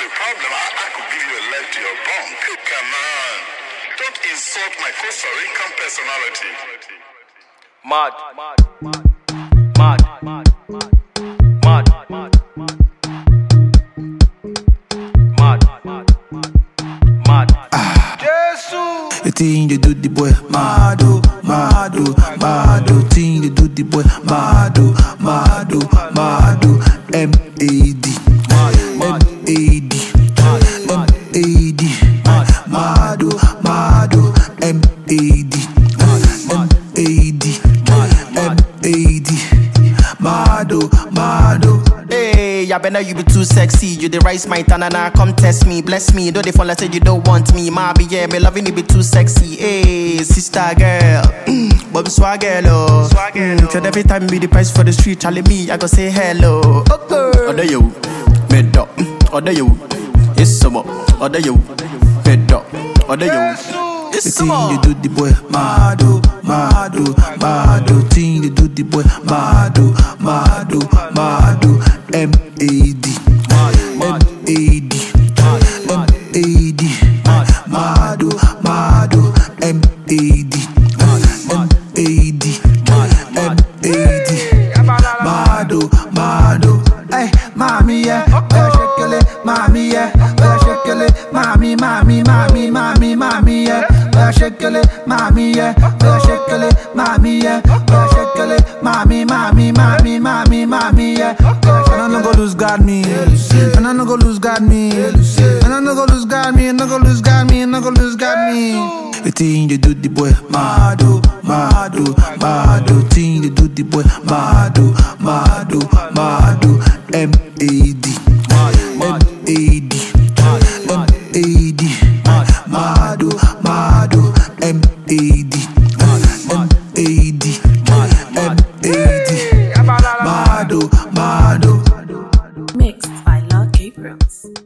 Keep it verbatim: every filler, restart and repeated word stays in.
the problem? I, I could give you a leg to your bunk. Come on. Don't insult my Costa Rican personality. Mad. Mad. Mad. Mad. Mad. Mad. Mad. Ah. The thing you do the boy mado, mado, mado. Thing you do the boy mado, mado, mado. M A D, M A D, M A D. Mado, mado. M A D, M A D, M A D. Mado, mado. Hey, I better you be too sexy. You the rise my tanana, come test me, bless me. Don't they fall like say you don't want me, ma be yeah, me loving you be too sexy. Hey, sister girl, mm, Bobby Swagger, oh. Mm, Cause every time be the price for the street, Charlie me, I go say hello. Okay. Other you, mid up, other you, it's some up, other you, mid up, other you. The thing you do the boy mado, mado, mado. Thing you do the boy mado, mado, mado. M A D, M A D, M A D. Mado, mado. M A D, M A D, M A D. Mado, mado. Hey, mommy yeah, where shake it, mommy yeah, where shake it, mommy, mommy, mommy, mommy, mommy yeah. Where shake it, mommy, yeah. Where shake it, mommy, yeah. Where shake it, mommy, mommy, mommy, mommy, mommy, yeah. And I no go lose God me, and I no go lose God me, and I no go lose God me, and I no go lose God me, and I no go lose God me. The thing you do the boy mado, mado, mado. Thing you do the boy mado, mado, mado. M A D, M A D, M A D. Mado, mado. M A D, M A D, M A D. Mado, mado. Mixed by Lord Gabriels.